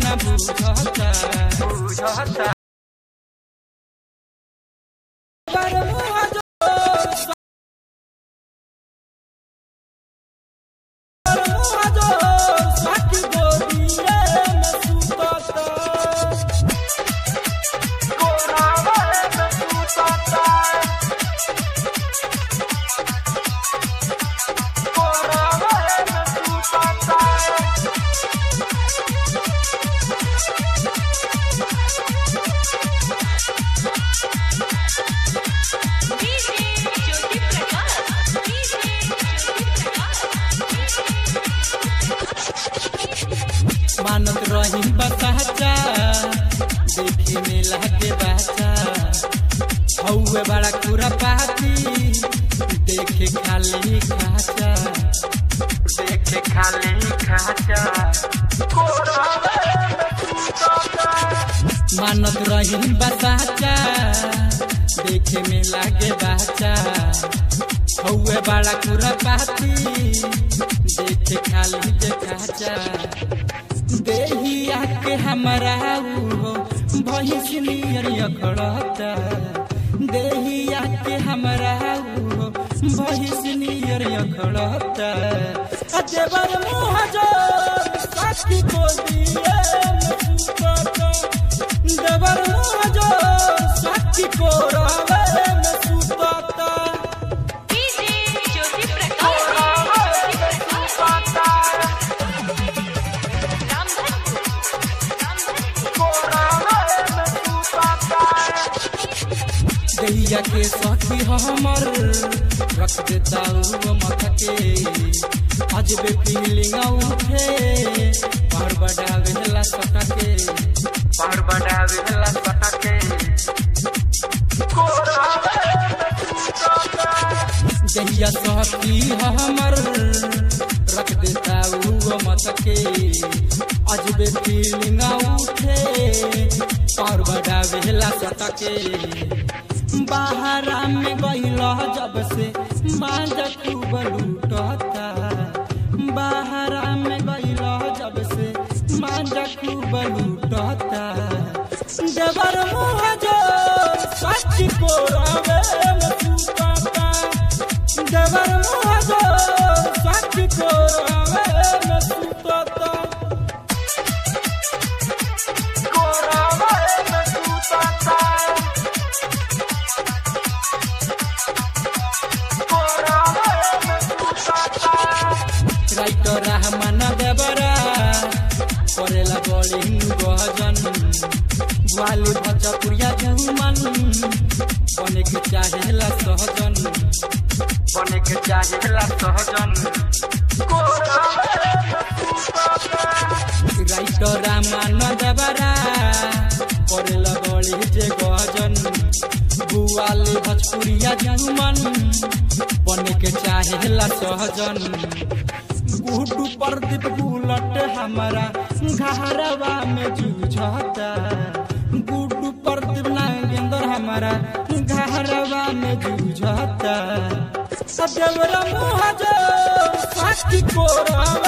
ना बुझता मानत रही बच्चा देखे में लागे बच्चा हौवे बड़ा पूरा पाती देखे खाली खाचा मानत रही बच्चा देखे में लागे बच्चा हौवे बड़ा पूरा पाती देखे खाली जे खाचा देहिया के हमारा हो भैंसनियर अखड़ता देहिया के हमारा हो भैंसनियर अखड़ता देवर मुँह जो साथी को दिए देवर मुँह जो साथी को रवे में सुतता दैया के साथी हमर रख देता माथा के अजबे फीलिंग उठे पार बढ़ावेला सटा के दैया साथी हमर रख देता माथा के अजबे फीलिंग उठे पार बढ़ावेला सटा के बाहरा में गईला जब से मांझा खूब लूटता बाहरा में गईला जब से मांझा खूब लूटता देवर मुँह जो साथी को रवे में सुतता देवर मुँह जो साथी को रवे में सुतता राइटर रहमान देवरा करेला बॉलिंग गजन ग्वाली भजपुरिया जुमन बने के चाहेला सहजन राइटर रहमान देवरा करेला बॉलिंग जे गजन ग्वाली भजपुरिया जुमन बने के चाहेला सहजन गुड्डू प्रदीप बुलट हमारा घरवा में जूझता गुड्डू प्रदीप नागेंद्र हमारा घरवा में जूझता देवरा मुँह जो साथी को